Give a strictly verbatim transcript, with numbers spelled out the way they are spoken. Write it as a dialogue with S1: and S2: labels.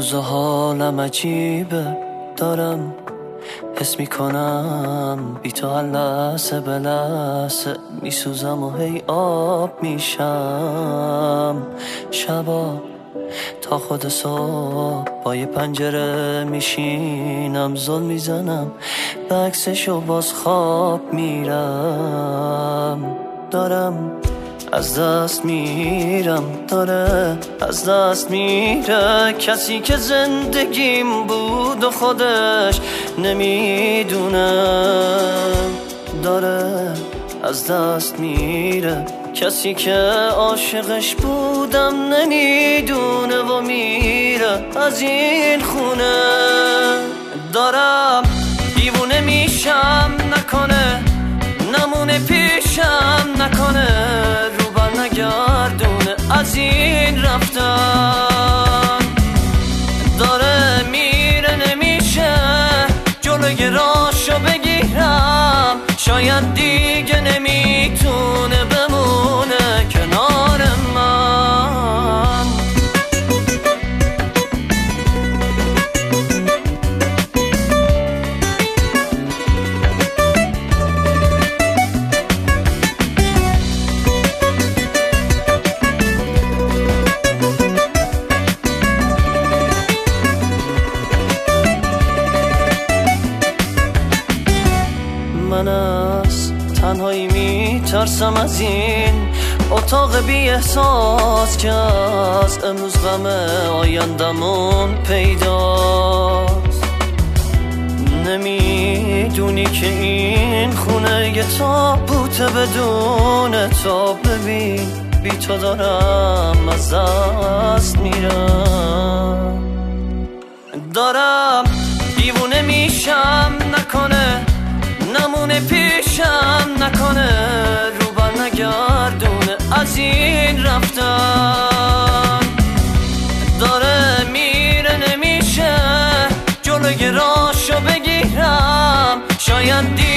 S1: روزا حالم عجیبه، دارم حس میکنم بی تو هر لحظه به لحظه میسوزم و هی آب میشم. شبا تا خود صبح با یه پنجره میشینم، زل میزنم به عکسش و باز خواب میرم. دارم از دست میرم، داره از دست میره کسی که زندگیم بود و خودش نمیدونه. داره از دست میره کسی که عاشقش بودم نمیدونه و میره از این خونه. دارم دیوونه میشم، نکنه نمونه پیشم، نکنه رو بر نگردونه از این رفتن. داره میره نمیشه جلوی راشو بگیرم، شاید دیگه نمیتونه بمونه کنار من. من از تنهایی میترسم، از این اتاق بی احساس که از امروز غم آیندمون پیداست. نمیدونی که این خونه یه تابوته بدون تو، ببین بی تو دارم از دست میرم. دارم دیوونه میشم، نکنه نمونه پیشم، نکنه رو بر نگردونه از این رفتن. داره میره نمیشه جلوی راشو بگیرم، شاید